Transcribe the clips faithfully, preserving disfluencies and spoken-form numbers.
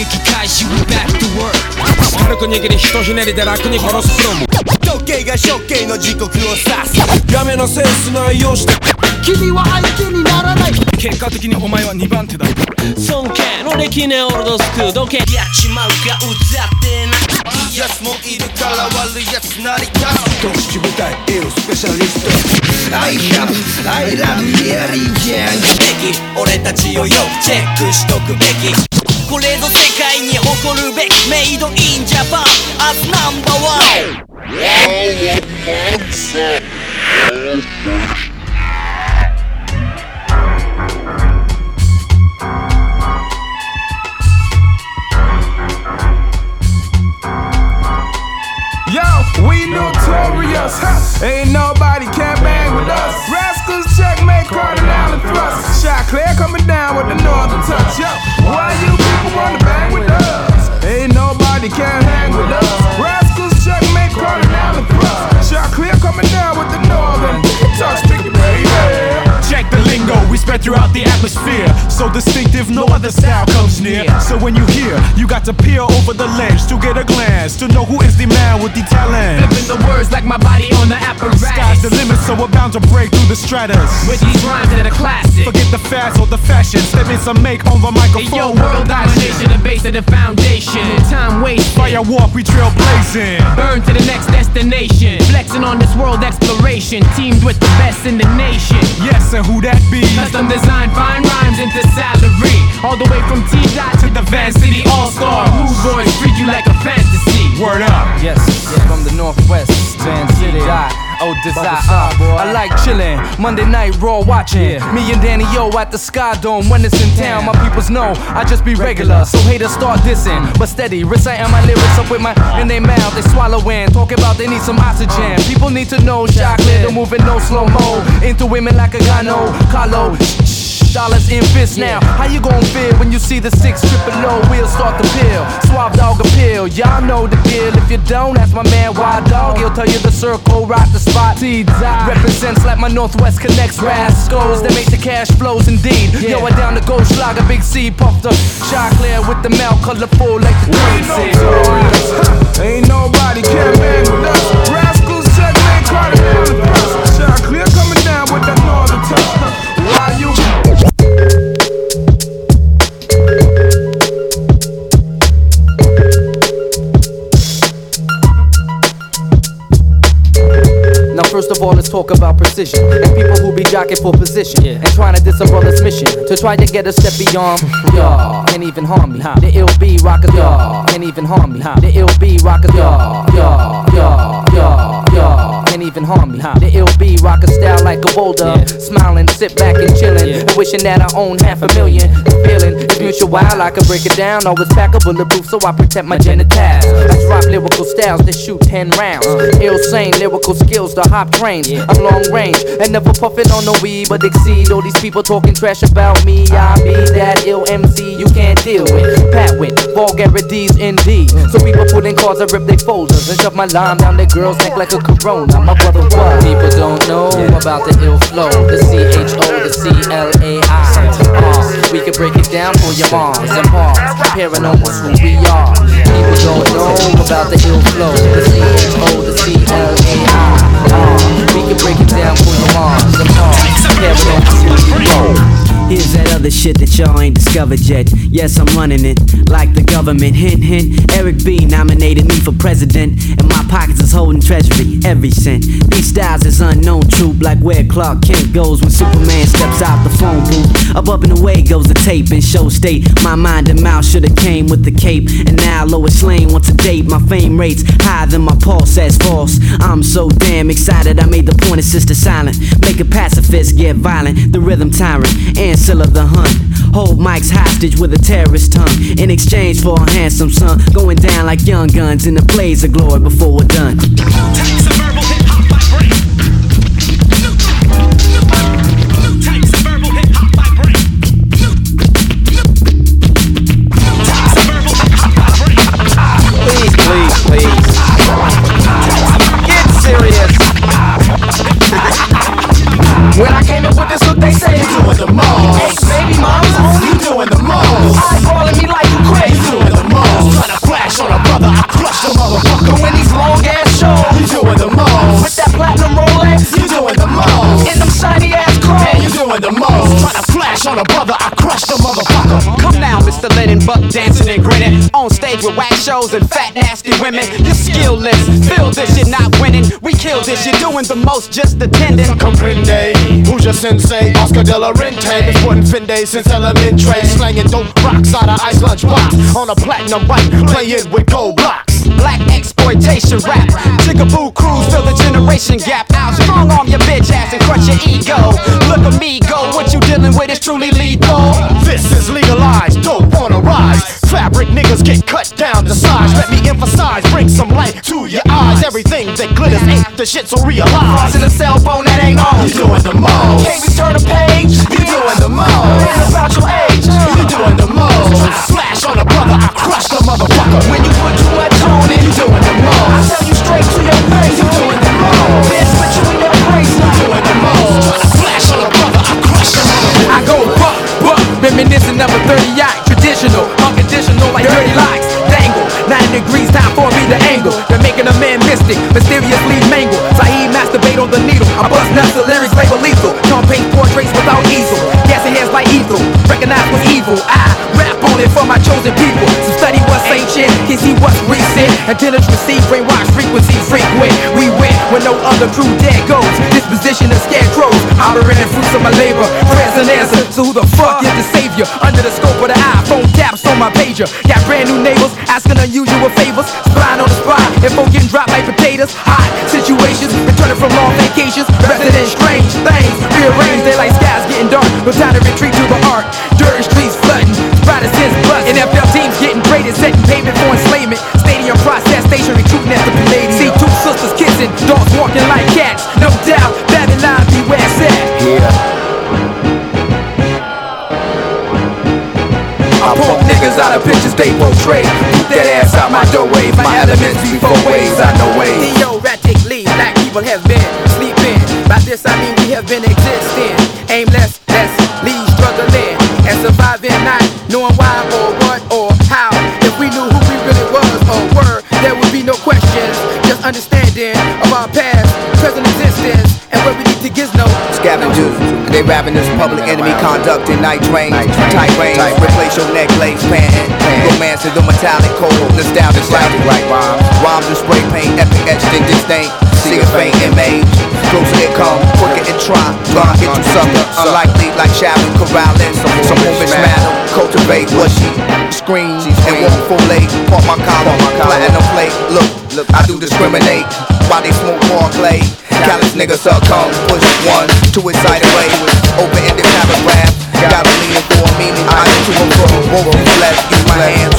撃開始 We back to work 軽く握り一ひねりで楽に殺すプロモ時計が処刑の時刻を指すやめのセンスないよして君は相手にならない結果的にお前はにばん手だ尊敬の歴年オールドスクールどけやっちまうか歌ってないいやつもいるから悪いやつなりた特殊部隊エロスペシャリスト I love, I love リアリーギャン敵俺たちをよくチェックしとくべきこれぞ世界に誇るべきメイドインジャパン as number one Yo, we notorious, huh? Ain't nobody can bang with us. Rascals, checkmate, cardinal and thrust. Shot clear coming down with the northern touch. Yo, why you people wanna bang with us? Ain't nobody can hang with us. Rascals, checkmate, cardinal and thrust. Shot clear coming down with the northern touch. Pick it, baby. Check the lingo we spread throughout the atmosphere. So distinctive, no other style comes near. So when you hear, you got to peer over the ledge to get a glance to know who is the man with the talent. Flipping the words like my body on the apparatus. Sky's the limit, so we're bound to break through the stratus. With these rhymes that are classic. Forget the fads or the fashion, statements I make on the microphone. Hey, yo, world domination, the base of the foundation. Time wasted. Fire walk, we trailblazing. Burn to the next destination. Flexing on this world exploration. Teamed with the best in the nation. Yes, and who that be? Custom design, fine rhymes into salary. All the way from T-Dot to the Van City All-Star. Rude boys treat you like a fantasy. Word up. Yes, yeah, from the Northwest, Van City. Oh, desire. I like chillin', Monday night raw watching. Yeah. Me and Danny O at the Sky Dome when it's in town. My peoples know I just be regular, so haters start dissing. But steady, reciting my lyrics up with my in their mouth. They swallowing, talking about they need some oxygen. People need to know, shot clear, don't moving no slow mo. Into women like a Gano, Carlo. Dollars in fists now. How you gon' feel when you see the six triple O wheels start to peel? Swab dog appeal, y'all know the deal. If you don't, ask my man Wild Dog. He'll tell you the circle, rock the spot. T-Dot represents like my Northwest connects rascals that make the cash flows indeed. Yeah. Yo, I down the Ghost Schlager, Big C puffed up. Shot clear with the mouth colorful like the currency. Ain't nobody can bang with us. Rascals, checkmate, cardinal and thrust. Shot clear coming down with that northern touch. Why you? Now first of all, let's talk about precision and people who be jockeying for position, yeah, and trying to diss a brother's mission to try to get a step beyond. Y'all can't even harm me. The ill B rockers, y'all can't even harm me. The ill B rockers, y'all, y'all, y'all, y'all, y'all can't even harm me. The ill B rocker style like a boulder, yeah, smiling, sit back and chilling, yeah, and wishing that I own half a million. The feeling is mutual, while I can break it down. Always pack a bulletproof, so I protect my genitals. I drop lyrical styles that shoot ten rounds. Ill sane lyrical skills to hop trains. I'm long range and never puffin' on no weed, but exceed all these people talking trash about me. I be that ill M C you can't deal with. Pat with vulgarities indeed. So people put in cards, I rip they folders and shove my lime down their girl's neck like a Corona. My brother, what? People don't know about the ill flow, the C H O, the C L A I. Uh, we can break it down for your moms and pops. Paranormal's who we are. People don't know about the ill flow, the C H O, the C L A I. Uh, we can break it down for your moms and pops. Paranormal's who we are. Here's that other shit that y'all ain't discovered yet. Yes, I'm running it like the government. Hint, hint. Eric B nominated me for president, and my pockets is holding treasury every cent. These styles is unknown troop, like where Clark Kent goes when Superman steps out the phone booth. Up, up and away goes the tape and show state. My mind and mouth should've came with the cape, and now Lois Lane wants a date. My fame rates higher than my pulse says false. I'm so damn excited I made the point of sister silent. Make a pacifist get violent, the rhythm tyrant. Ancilla the hunt, hold mics hostage with a terrorist tongue in exchange for a handsome son. Going down like young guns in the blaze of glory before we're done. Types of verbal hip-hop vibrate. New types of verbal hip-hop vibrate. Types of verbal hip-hop vibrate. Please, please, please. Get serious. When I came up with this look, they say you're doing the most. Hey, baby mama's home, you doing the most. I calling me like you crazy. Doing the brother, I crushed the motherfucker. Come now, Mister Lennon, buck dancing and grinning. On stage with wax shows and fat nasty women. You're skillless, feel this, you're not winning. We kill this, you're doing the most, just attending. Comprende, who's your sensei? Oscar de la Renta. Been sporting fin days since elementary. Slanging dope rocks out of ice lunch box. On a platinum bike, playing with gold blocks. Black exploitation rap. Jigaboo crews fill the generation gap. Out strong arm your bitch ass and crush your ego. Look at me go, what you dealing with is truly lethal. This is legalized, dope on a rise. Fabric niggas get cut down to size. Let me emphasize, bring some light to your eyes. Everything that glitters ain't the shit, so realize. In a cell phone that ain't on. You're doing the most. Can't we turn a page? You're doing the most. Ain't about your age. You're doing the most. Slash on a brother, I crush the motherfucker. When you put too much on it, you're doing the most. I tell you straight to your face. You're doing the most. Bitch, put you in your place. You're doing the most. Slash on a brother, I crush the motherfucker. I go buck, buck, reminiscent of a thirty-yacht. Traditional, unconditional like dirty locks. Dangle, ninety degrees, time for me to angle. They're making a man mystic, mysteriously mangled. Saeed masturbate on the needle. I bust nuts, the lyrics label lethal. Can't paint portraits without easel. Gassing hands like evil, recognize what's evil. I rap on it for my chosen people. So study what's ancient, can see what's recent. Antennas receive, brainwash frequency frequent. We win when no other crew dead goes. Disposition of scarecrows, hollering the fruits of my labor. Prayers and answers, so who the fuck is the savior? Under the scope of the eye, phone taps on my pager. Got brand new neighbors, asking unusual favors. Spying on the spot, info getting dropped like potatoes. Hot situations, returning from long vacations. Resident strange things, rearranged. They like skies getting dark, no time to retreat to the heart. Dirt streets flooding, brighter since blood. N F L teams getting graded, setting pavement for enslavement. Stadium process station recruiting at the Palladium. See two sisters kissing, dogs walking like cats. No doubt, Babylon be where it's at. Yeah. I pump niggas out of pictures they portray. Keep that ass out my doorway. My elements be four ways, I know ways. Theoretically, black people have been sleeping. By this I mean we have been existing. Aimless, less, lead struggling and surviving, not knowing why or what or how. If we knew who we really was or were, there would be no questions. Just understanding of our past, present existence, and where we need to gizmo. Scavengers, they rapping this public enemy conducting night trains, tight range, replace your necklace, panting, romance is the metallic cold, nostalgic right rhymes, rhymes and spray paint, epic etched in distinct, see a faint image, closer it come, quicker it try, blind get you sucker, unlikely like Shallow corralling, some woman madam, cultivate what she screams, and won't folate, pop my collar, platinum plate, look, look, I do discriminate, while they smoke more clay. Callous niggas succumb, push one to its side away. Open-ended paragraph, gotta lean for a meaning. I need to improve, both you flesh, use my hands.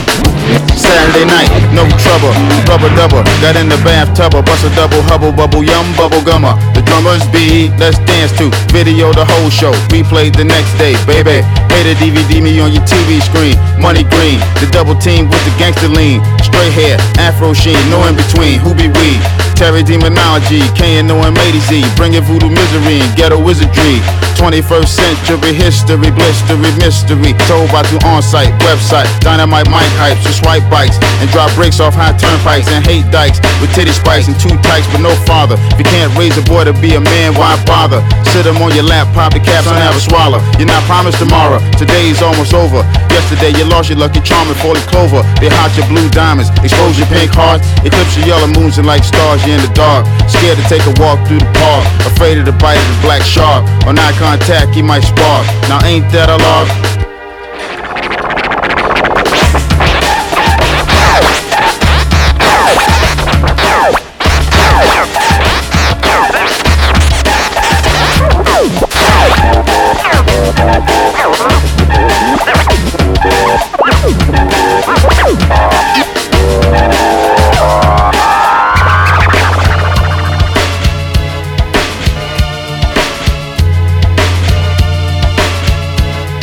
Saturday night, no trouble, rubber double. Got in the bathtub, bust a double hubble, bubble yum, bubble gummer. The drummers beat, let's dance to. Video the whole show, replay the next day, baby. Pay the D V D me on your T V screen. Money green, the double team with the gangster lean. Straight hair, afro sheen, no in between. Who be we? Terry Demonology, K N O M A to Z. Bringing voodoo misery and ghetto wizardry. twenty-first century history, blistery mystery. Told by two on-site website, dynamite mic hypes, just swipe bikes and drop bricks off high turnpikes and hate dikes with titty spikes and two tykes but no father. If you can't raise a boy to be a man, why bother? Sit him on your lap, pop the caps and have a swallow. You're not promised tomorrow, today's almost over. Yesterday you lost your lucky charm and four-leaf clover. They hot your blue diamonds, expose your pink hearts, eclipse your yellow moons and like stars. You're in the dark, scared to take a walk through the park, afraid of the bite of the black shark. On eye contact, he might spark. Now ain't that a lark?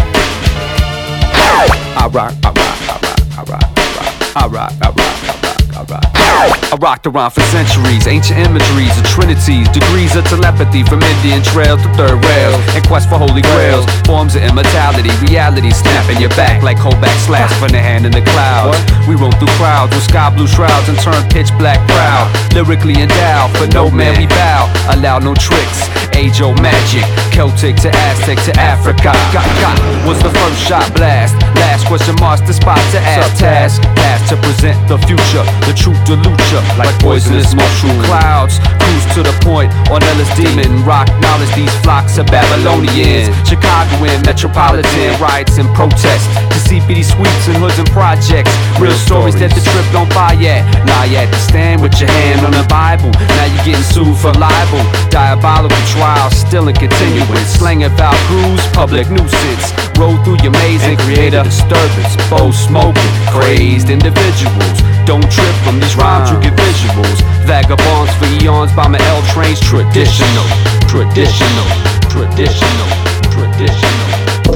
I rock, I rock, I rock, I rock, I rock, I rock, I rock, I rock. I rocked around for centuries, ancient imageries of trinities, degrees of telepathy from Indian trails to third rails, and quest for holy grails, forms of immortality, reality snapping your back like Kovac slash from the hand in the clouds. We roam through crowds with sky blue shrouds and turn pitch black proud, lyrically endowed, for no man we bow, allow no tricks, age old magic, Celtic to Aztec to Africa. Got got was the first shot blast, last question marks the spot to ask task, past to present the future, the truth dilute ya like poisonous mushroom clouds. Cruise to the point on Ellis Demon, rock knowledge these flocks of Babylonians. Chicagoan metropolitan riots and protests to C B D sweeps and hoods and projects. Real stories that the trip don't buy yet. Now you had to stand with your hand on the Bible. Now you're getting sued for libel. Diabolical trials still in continuance. Slanging foul grooves, public nuisance. Roll through your maze and create a disturbance. Both smoking, crazed individuals. Don't trip from these rhymes, you get visuals. Vagabonds for eons by my L trains. Traditional, traditional, traditional, traditional.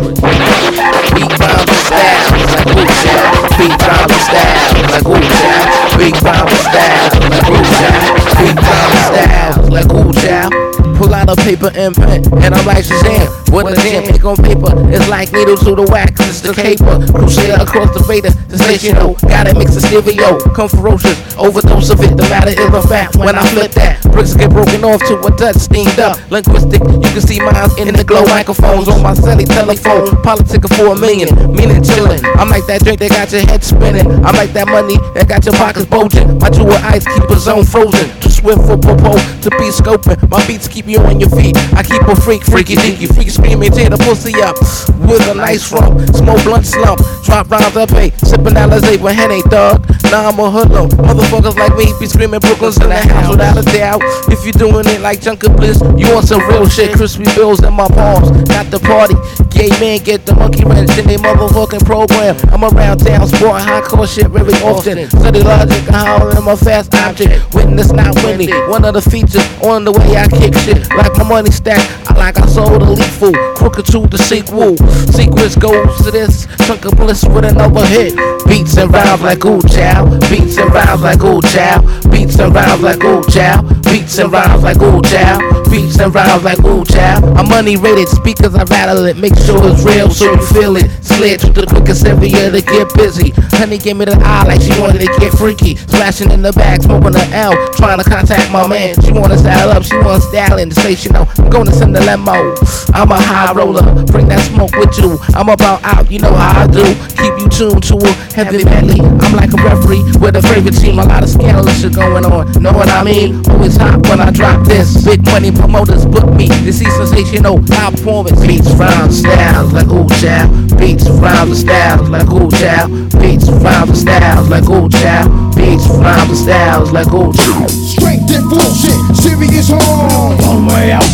Big rhymes and style, like Wu Tang. Big rhymes and style, like Wu Tang. Big rhymes and style, like Wu Tang. Big rhymes and style, like Wu Tang. Pull out a paper and pen, and I'm like Shazam. What a jam, ink on paper. It's like needle to the wax, it's the caper. Crusader across the Vader, sensational. Gotta mix the stereo, come ferocious. Overdose of it, the matter is a fact. When I flip that, bricks get broken off to a touch, steamed up. Linguistic, you can see mine in the glow microphones on my celly telephone. Politica for a million, meaning chillin'. I'm like that drink that got your head spinning. I'm like that money that got your pockets bulging. My jewel ice keep a zone frozen. Too swift for popo to be scoping. My beats keep you on your feet. I keep a freak, freaky dinky, freaky screaming, tear the pussy up with a nice rump. Smoke blunt slump, drop rhymes up, hey, sippin' Alizé with Henny, dog. Nah, I'm a hoodlum. Motherfuckers like me be screaming Brooklyn's in the house without a doubt. If you doing it like Junker Bliss, you want some real shit. Crispy bills in my palms, not the party. Gay men get the monkey wrench in they motherfucking program. I'm around town sporting hardcore shit very often. Study logic and how I'm a fast object. Witness not winning. One of the features on the way I kick shit. Like my money stack, like I sold a lethal. Crooked to the sequel. Sequence goes to this chunk of bliss with another hit. Beats and rhymes like ooh chow. Beats and rhymes like ooh chow. Beats and rhymes like ooh chow. Beats and rhymes like ooh chow. Beats and rhymes like ooh chow. I'm money rated speakers, I rattle it. Make sure it's real so you feel it. Slid to the quickest area to get busy. Honey gave me the eye like she wanted to get freaky. Splashing in the bag, smoking the L. Trying to contact my man. She wanna style up, she wants style in the station. I'm gonna send the limo. I'm a high roller, bring that smoke with you. I'm about out, you know how I do. Keep you tuned to a heavy medley. I'm like a referee with a favorite team. A lot of scandalous shit going on. Know what I mean? Always hot when I drop this. Big money promoters book me to see sensational high performance. Beats, rhymes, styles like ooh child. Beats, rhymes, and styles like ooh child. Beats, rhymes, and styles like ooh child. Beats, rhymes, and styles like ooh child. Straight that bullshit, serious home. One way out.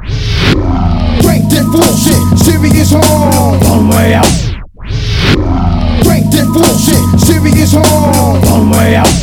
Break that bullshit, serious home. One way out. Break that bullshit, serious home. One way out.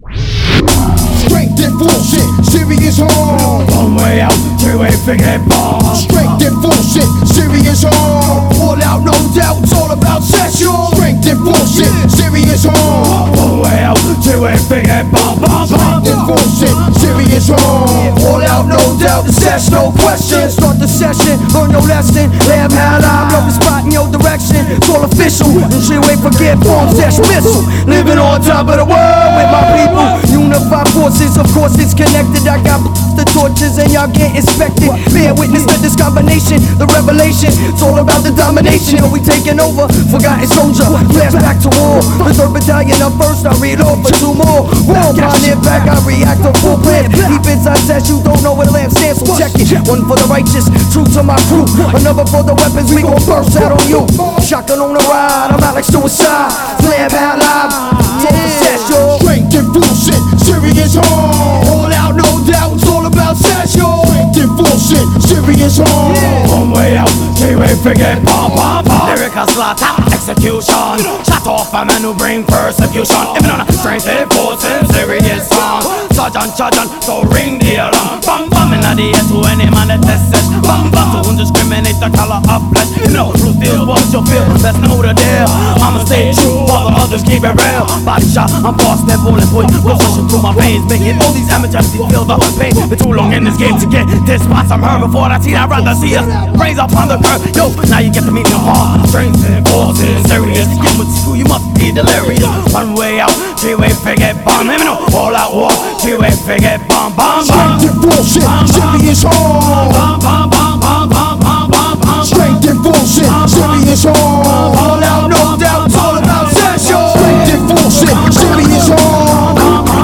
Break that bullshit, serious home. One way out, two-way finger bomb. Straight that bullshit, serious home. All out, no doubt, it's all about session. Break that bullshit, serious home. One way out, two-way finger bomb. Break that bullshit, serious home. All out, no doubt, it's that's no question. Start the session, learn no lesson. Lab how I blow the spot in your direction. It's all official, and shit wait forget forms, dash missile. Living on top of the world with my people. Unified forces, of course it's connected. I got the torches and y'all get inspected. Bear witness to this combination, the revelation. It's all about the domination. Are we taking over? Forgotten soldier, flash back to war. The third battalion up first, I read off for two more. War upon impact, I react to full plan. Deep inside says you don't know where the lamp stands, so check it. One for the righteous, true to my crew. Another for the weapons, we gon' burst out on you. Shotgun on the ride, I'm out like suicide. Slam out live, yeah. Straight that bullshit, serious home. All out, no doubt, it's all about session. Straight that bullshit, serious home. One way out, two-way forget, pom pom pom. Lyrical slaughter, execution. Shut off a man who bring persecution. Even on a strength and force and serious song. Sergeant, sergeant, so ring the alarm. Bam bam in the air to any man that tests it. Bam bam to discriminate the color of flesh. You know, truth is what you feel, let's know the deal. I'ma stay true, but while the others keep it real. Body shot, I'm boss, that bullet point was rushing through my veins, making all these amateurs feel the pain. Been too long in this game to get this spot. I'm heard before I see. I'd rather see us raise up on the curve. Yo, now you get the meaning of hard. Strength and forces, serious. Get with school, you must be delirious. One way out, three way figure bomb. Let me know, all out war, three way figure bomb, bomb, bomb. Strength and forces, serious hard. Bomb, bomb, bomb, bomb, bomb, bomb, bomb, bomb. Strength and forces, serious hard. All out, no doubt, it's all about session. Strength and forces, serious hard.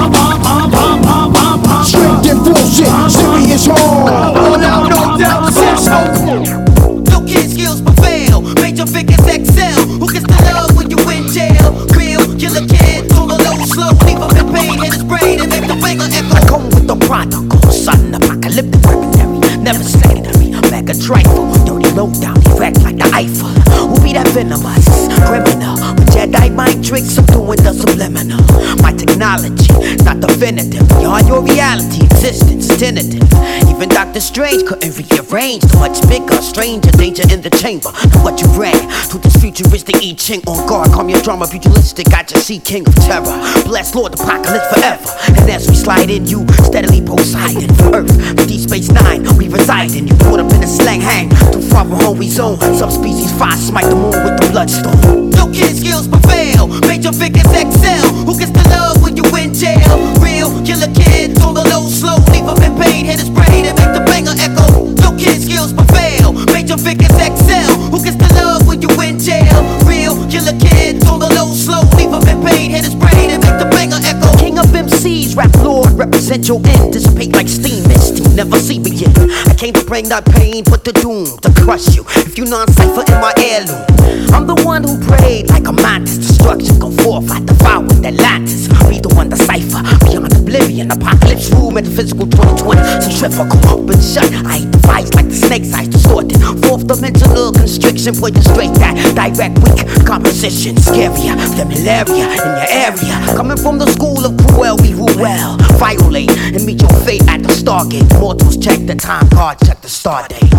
Strength and forces, serious hard. All out, no doubt, session. No kid skills prevail, major figures excel. Who gets the love when you in jail? Real killer kid, on the low, slow, leave up in pain in his brain and make the finger echo. I come with the prodigal son, apocalyptic mercenary, never slavery, mega trifle, dirty low down, erect like the Eiffel. Who be that venomous criminal? With Jedi mind tricks, I'm doing the subliminal. My technology, not definitive. Beyond your reality, existence tentative. Even Doctor Strange couldn't rearrange. Too much bigger, stranger, danger in the chamber. Look what you bring to this futuristic I Ching. On guard, calm your drama, pugilistic. I just see King of Terror. Bless Lord Apocalypse forever. And as we slide in, you steadily Poseidon. For Earth, the Deep Space Nine, we reside in. You caught up in a slang hang. Too far from home we zone. Subspecies five, smite the moon with the bloodstone. No kid skills prevail, major figures excel. Who gets the love when you in jail? Real killer kid, on the low, slow, leave up in pain, hit his brain and make the banger echo. No kid skills prevail, major figures excel. Who gets the love when you in jail? Real killer kid, on the low, slow, leave up in pain, hit his brain and make the banger echo. King of M Cs, rap lord, represent your end. Dissipate like steam, misty, never see me yet. I came to bring not pain, but the doom to crush you. If you non-cipher in my heirloom, I'm the one who prayed like a mantis. Destruction go forth, I devour Atlantis. Be the one to cipher beyond oblivion. Apocalypse rule, metaphysical twenty twenty. Centrifugal, open shut. I eat the vibes like the snake's eyes distorted. Fourth dimensional constriction, pointing straight at direct weak composition. Scarier than malaria in your area. Coming from the school of Cruel, we rule well. Violate and meet your fate at the Stargate. Mortals check the time card, check the star date.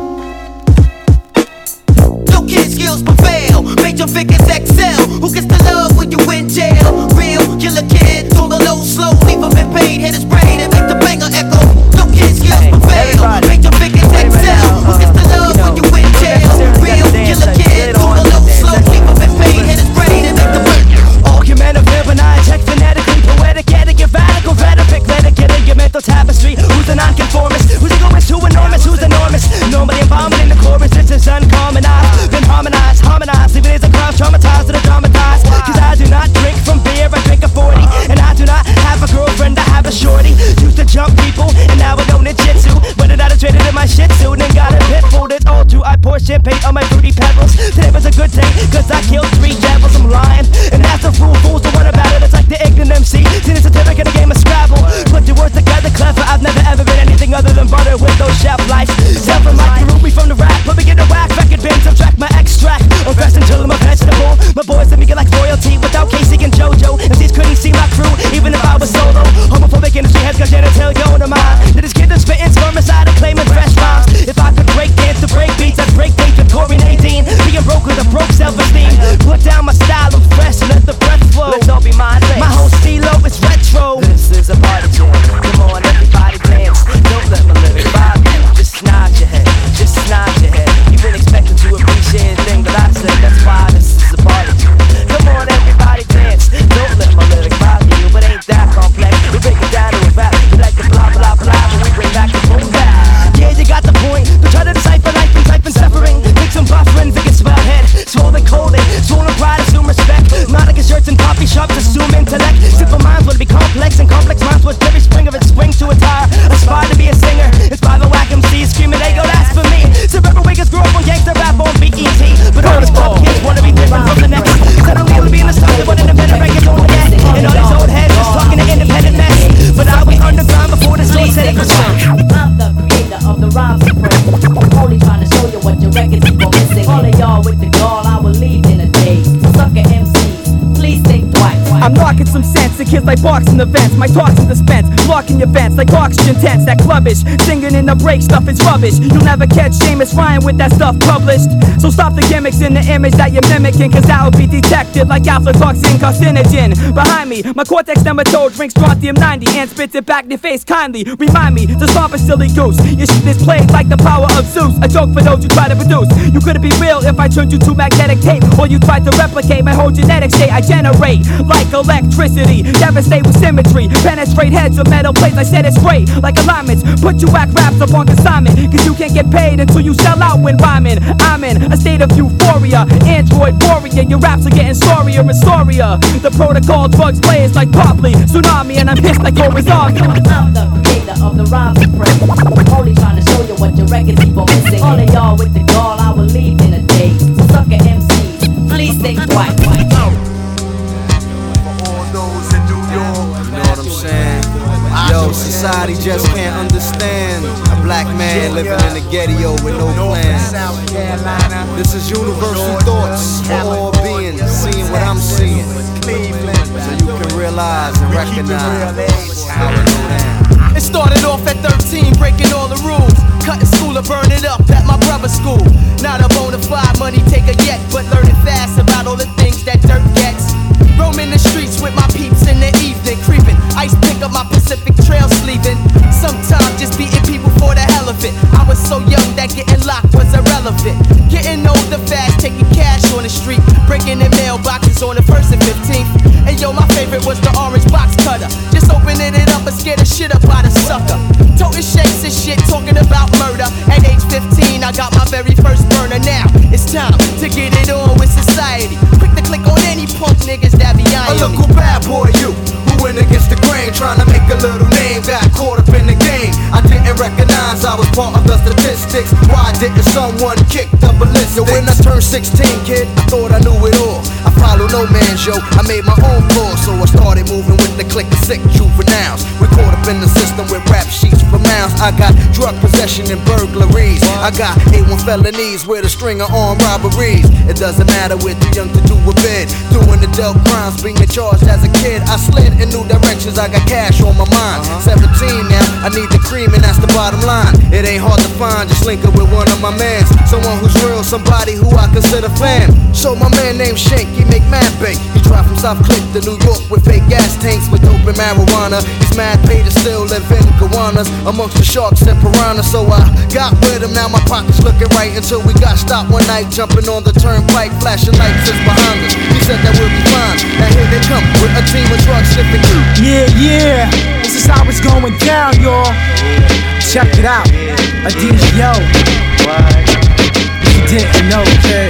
No kid skills prevail, major figures excel. Who gets the love when you in jail? Real killer kid, on the low, slow, leave up in pain, hit his brain and make the banger echo. No kid skills prevail, major figures excel. Who gets the love when you in jail? Real killer kid, on the low, slow, leave up in pain, hit his brain and make the banger. Argumentative and I check phonetically, poetic, etiquette, radical, rhetoric, let it get in your mental tapestry. Who's a nonconformist? Who's egoist, too enormous? Who's enormous? Normally embalming in the chorus, this is uncommon. I've been harmonized, harmonized, even as a crowd traumatized to the dramatized. Cause I do not drink from beer, I drink a forty. And I do not have a girlfriend, I have a shorty. Used to jump people, and now I don't ninjutsu. But it I traded in my shih tzu, then got a pit folded all too. I pour champagne on my fruity pebbles. Today was a good day, cause I killed three devils, I'm lying. And that's the rule, fools to one about it, it's like the ignorant M C. See the certificate, a game of Scrabble. Put your words together, clever, I've never ever been anything other than butter with those chef lights. Self from like the Ruby from the rap, put me in the whack, record bin, subtract my extract. Or rest until I'm a vegetable. My boys let me get like royalty without Casey and JoJo. And these couldn't see my crew, even if I was solo. Homophobic industry heads got genitalia on the mind. That this kid that's spitting spermicide and claiming fresh rhymes. If I could break dance to break beats, I'd break dates with Corey Nadine. Being broke with a broke self-esteem. Put down my style, I'm fresh, let the breath flow. Let's all be mindless. My whole stilo is retro. This is a party jam. Come on, everybody dance. Don't let my lyrics vibe you. Just nod your head, just nod your head. You've been expecting to appreciate anything that I said. That's why this is a party jam. Come on, everybody dance. Don't let my lyrics bother you, but ain't that complex. We break it down to a rap. We like the blah blah blah, but we bring back the boom back. Yeah, you got the point. Don't try to decipher life and type and suffering. Take some buffering, think it's spell head. Swollen cold, swollen pride, assume respect. Monica shirts and coffee shops, assume intellect. Simple minds would be complex, and complex minds would Jerry Springer and spring to a tire. Aspire to be a singer, inspire the whack M Cs, screaming, they go, that's for me. So rebel wiggers grew up on gangsta rap on B E T. But all these pop kids wanna be different from the next. Suddenly it'll be in the start, they want independent records on the net. And all these old heads just talking to independent mess. But I was underground before the sword said it was wrong. I'm the creator of the rhymes supreme. I'm only trying to show you what your records are going to sing. All of y'all with the gall, I will leave in a day. Sucker M Cs, please think twice. I'm knocking some sense. The kids like boxing events, my talks in dispense, blocking your vents like oxygen tents. That clubbish, singing in the break stuff is rubbish. You'll never catch Seamus Ryan with that stuff published. So stop the gimmicks in the image that you're mimicking, cause that will be detected like aflatoxin carcinogen. Behind me, my cortex nematode drinks strontium ninety and spits it back in your face kindly. Remind me to stop a silly goose. Your shit is played like the power of Zeus. A joke for those who try to produce. You couldn't be real if I turned you to magnetic tape, or you tried to replicate my whole genetic state. I generate like electricity, devastate with symmetry, penetrate heads with metal plates. I said it straight like alignments. Put you whack raps up on consignment, cause you can't get paid until you sell out when rhyming. I'm in a state of euphoria, android warrior. Your raps are getting sorrier and sorrier. The protocol drugs players like Popley, Tsunami, and I'm pissed like Horizon. I'm the creator of the rhyme supreme. Only trying to show you what your record's even missing. All of y'all with the gall, I will leave in a day. So sucker M Cs, please think white, white. For all those in New York, you know what I'm saying? Yo, society just can't understand a black man living in the ghetto with no plans. This is universal thoughts for all beings, seeing what I'm seeing, so you can realize and recognize how it go down. It started off at thirteen, breaking all the rules. Cutting school or burn it up at my brother's school. Not a bona fide money taker yet, but learning fast about all the things that dirt gets. Roaming the streets with my peeps in the evening, creeping. Ice pick up my Pacific Trail sleeving. Sometimes just beating people for the hell of it. I was so young that getting locked was irrelevant. Getting older fast, taking cash on the street, breaking in mailboxes on the first and fifteenth. And yo, my favorite was the orange box cutter. Just opening it up and scare the shit up out of sucker. Toting shakes and shit, talking about murder. At age fifteen, I got my very first burner. Now it's time to get it on with society. Quick to click on any punk niggas that be eyeing me. A local bad boy, you who went against the grain, trying to make a little name, got caught up in the game. I didn't recognize I was part of the statistics. Why didn't someone kick the ballistics? Yo, when I turned sixteen, kid, I thought I knew it all. I followed no man's yo, I made my own course, so I started moving with the clique of sick juveniles. We caught up in the system with rap sheets for mouths. I got drug possession and burglaries. I got A one felonies with a string of armed robberies. It doesn't matter, we're too young to do a bid. Doing adult crimes, being charged as a kid. I slid in new directions, I got cash on my mind. seventeen now, I need the cream and that's the bottom line. It ain't hard to find, just link up with one of my mans. Someone who's real, somebody who I consider fam. So my man named Shank, he make mad bank. He drive from South Cliff to New York with fake gas tanks with dope and marijuana. He's mad paid to still live in Gowanus amongst the sharks and piranhas. So I got with him, now my pockets looking right until we got stopped one night, jumping on the turnpike, flashing lights just behind us. He said that we'll be fine. Now here they come with a team of drugs sniffing you. Yeah, yeah, this is how it's going down, y'all. Check it out, a D J, yo. If you didn't know, kid,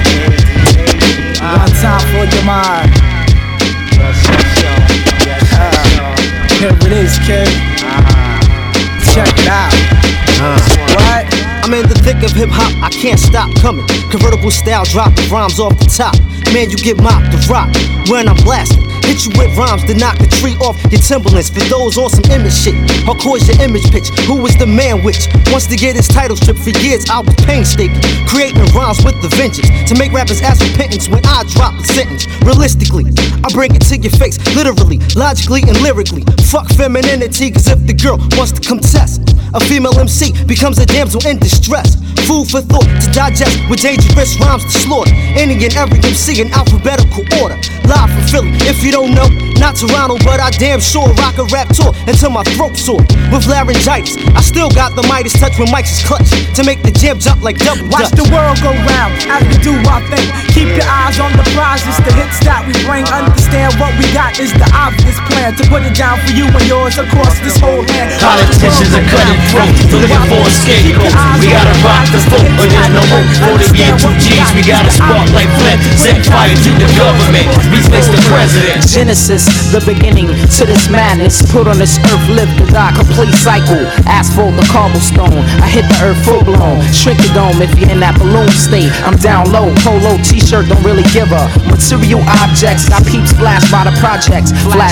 one time for your mind. Here it is, kid. Check it out. What? I'm in the thick of hip hop, I can't stop coming. Convertible style, dropping rhymes off the top. Man, you get mopped to rock when I'm blasting. Hit you with rhymes to knock the tree off your Timberlands. For those on some image shit, hardcore's your image pitch. Who is the man which wants to get his title stripped? For years I was painstaking, creating rhymes with the vengeance to make rappers ask repentance when I drop a sentence. Realistically, I bring it to your face, literally, logically, and lyrically. Fuck femininity, cause if the girl wants to come test, a female M C becomes a damsel in distress. Food for thought to digest with dangerous rhymes to slaughter any and every M C in alphabetical order. Live from Philly, if you don't know, not Toronto, but I damn sure rock a rap tour until my throat sore. With laryngitis, I still got the Midas touch when Mike's is clutch to make the jam jump like double Watch dutch. the world go round as we do our thing. Keep your eyes on the prizes, the hits that we bring. Understand what we got is the obvious plan to put it down for you and yours across this whole land. Politicians are cutting throats, looking for a scapegoat. We gotta rock the vote, but there's no hope for the B two Gs. We gotta spark like Flint, set fire to the government, replace the president. Genesis, the beginning to this madness. Put on this earth, live to die, complete cycle. Asphalt the cobblestone, I hit the earth full blown. Shrink the dome if you're in that balloon state. I'm down low, polo t-shirt, don't really give a material objects. Got peeps flashed by the projects, flashy ass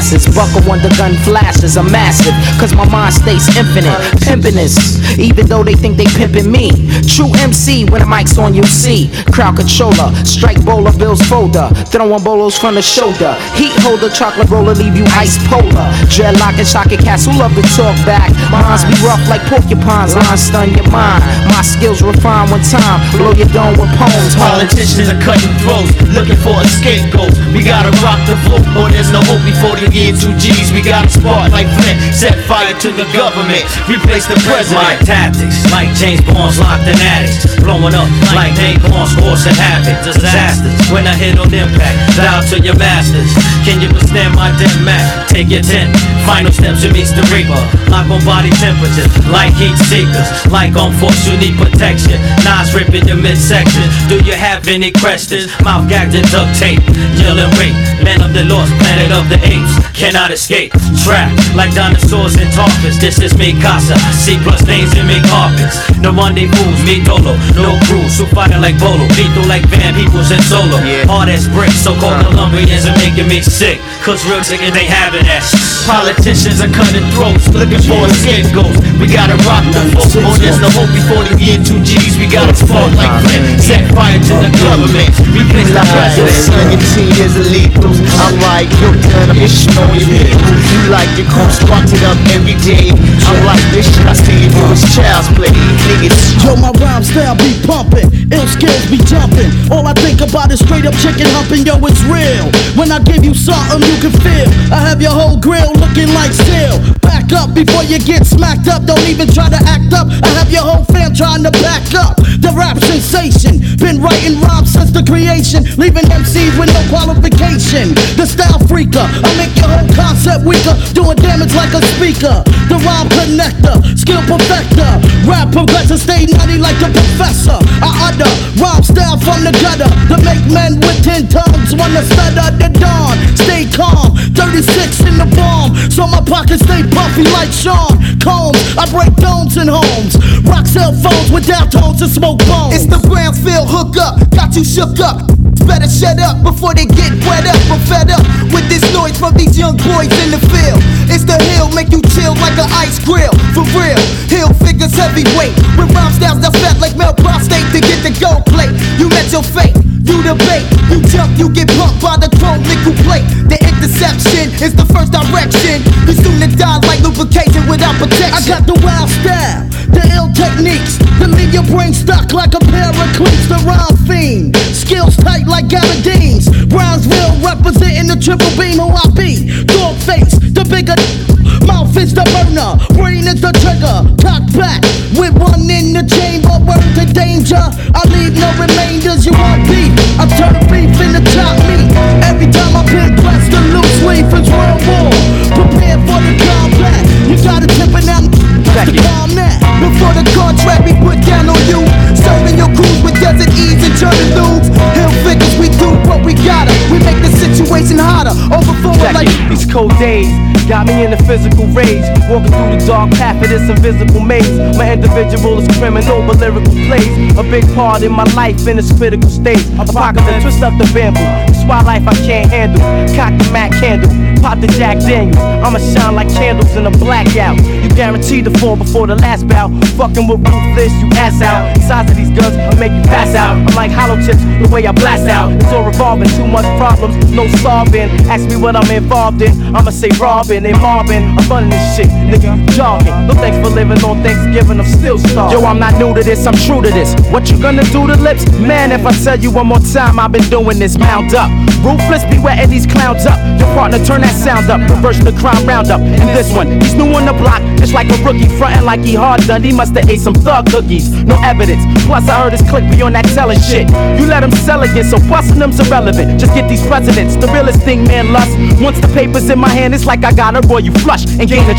masses. Buckle under gun flashes, I'm massive, cause my mind stays infinite. Pimpin' this, even though they think they pimpin' me. True M C when the mic's on, you see. Crowd controller, strike bowler, bills folder. Throwing bolos from the shoulder. Heat holder, chocolate roller, leave you ice polar. Dreadlock and shocking cats who love to talk back. Minds be rough like porcupines, lines stun your mind. My skills refine when time blow your dome with poems. Politicians are cutting throats, looking for a scapegoat. We gotta rock the vote, or there's no hope before the year two G's. We gotta spark like Flint, set fire to the government, replace the president. My tactics, like James Bond's locked in attics, blowing up like Napalm's horse and havoc. Disasters when I hit on impact, dial to your masters. Can you withstand my dead mat? Take your ten, final steps to meet the reaper. Lock on body temperatures, like heat seekers. Like on force, you need protection. Knives ripping your midsection. Do you have any questions? Mouth gagged and duct tape, yelling rape. Man of the lost planet of the apes, cannot escape. Trapped like dinosaurs in tarpets. This is me, Casa. C plus names and make carpets. No rendezvous, me dolo. No crews who fight like Bolo. Lethal like Van Peoples and Solo. Hard as bricks, so-called Colombians are making me sick. Cause real chickens ain't having that. Politicians are cutting throats, looking for a scapegoat. We gotta rock the vote, or there's no hope before the year two G's. We gotta spark like Flint, set fire to the government, replace the president. Son, your team is illegal. I'm like, yo, turn up, it's on your people. You like your crew squatted up every day. I'm like, this shit I see you do is child's play. Niggas. Yo, my rhyme style be pumping, ill skills be jumping. All I think about is straight up chicken humping, yo, it's real. When I give you something you can feel, I have your whole grill looking like steel. Back up before you get smacked up, don't even try to act up. I have your whole fam trying to back up. The rap sensation, been writing rhymes since the creation, leaving M Cs with no qualification. The style freaker, I make your whole concept weaker, doing damage like a speaker. The rhyme connector, skill perfecter, rap progressor, stay nutty like the professor. I utter rhyme style from the gutter to make men with ten tongues wanna stutter the dawn. Stay calm, thirty-six in the bomb, so my pockets stay puffy like Sean Combs. I break domes in homes, rock cell phones without tones and smoke bones. It's the Brownsville hookup, got you shook up. Better shut up before they get wet up. I'm fed up with this noise from these young boys in the field. It's the hill, make you chill like an ice grill. For real, hill figures heavyweight, with rhyme styles that's fat like Mel Prostate to get the gold plate. You met your fate, you debate, you jump, you get pumped by the chrome nickel plate. The interception is the first direction. You soon to die like lubrication without protection. I got the wild style, the ill techniques, that leave your brain stuck like a pair of cleats. The rhyme fiend, skills tight like Gabardines. Brownsville representing the triple beam. Who I be? Dog face, the bigger mouth is the burner, brain is the trigger. Cock back with one in the chamber. Word to danger, I leave no remainders. You want beef? I turn beef into top meat. Every time I pin press the loose leaf, it's world war. Prepare for the combat. You gotta tip it out to calm that. Before the contract we put down on you, serving your crews with desert ease and turning loops. Hill figures, we do what we gotta. We make the situation hotter, overflowing like these cold days. Got me in a physical rage, walking through the dark path of this invisible maze. My individual is criminal, but lyrical plays a big part in my life in this critical stage. Apocalypse, twist up the bamboo, it's why life I can't handle. Cock the Mac candle, pop the Jack Daniels. I'ma shine like candles in a blackout. You guaranteed to fall before the last bout. Fucking with ruthless, you ass out. The size of these guns, I make you pass out. I'm like hollow tips, the way I blast out. It's all revolving, too much problems, no solving. Ask me what I'm involved in, I'ma say robbing and mobbing. I'm running this shit, nigga, you jogging. No thanks for living on Thanksgiving, I'm still starving. Yo, I'm not new to this, I'm true to this. What you gonna do to lips? Man, if I tell you one more time, I've been doing this, mount up. Ruthless, be wetting these clowns up. Your partner, turn that sound up. Reverse the crime roundup. And this one, he's new on the block, just like a rookie, frontin' like he hard done. He musta ate some thug cookies, no evidence. Plus, I heard his click be on that telling shit. You let him sell again, so bustin' them's irrelevant. Just get these presidents, the realest thing, man, lust. Once the paper's in my hand, it's like I got a royal flush and gain the trust.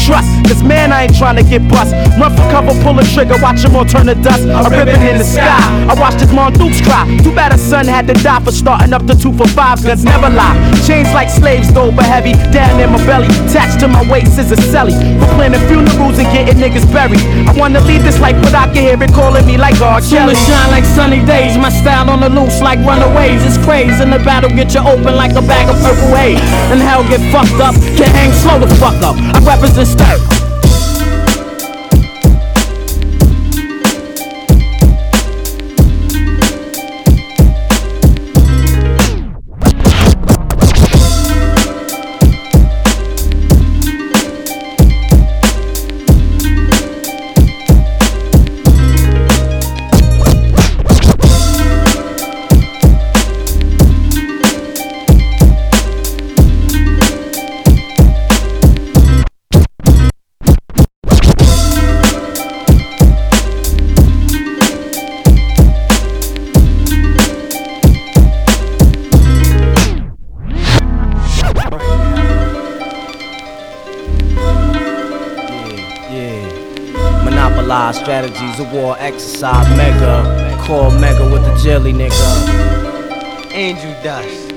Cause man, I ain't trying to get bust. Run for cover, pull a trigger, watch them all turn to dust. A ribbon in the sky. I watched his mom Dukes cry. Too bad her son had to die for starting up the two for five. Guns never lie. Chains like slaves though, but heavy down in my belly. Attached to my waist is a celly. For planning funerals and getting niggas buried. I wanna lead this life, but I can hear it calling me like God Kelly. Shine like sunny days. My style on the loose like runaways. It's crazy. In the battle, get you open like a bag of purple haze. And hell get fucked up. Can't hang slow the fuck up. I represent stir. Strategies of war, exercise, mega. Call mega with the jelly, nigga. Angel dust.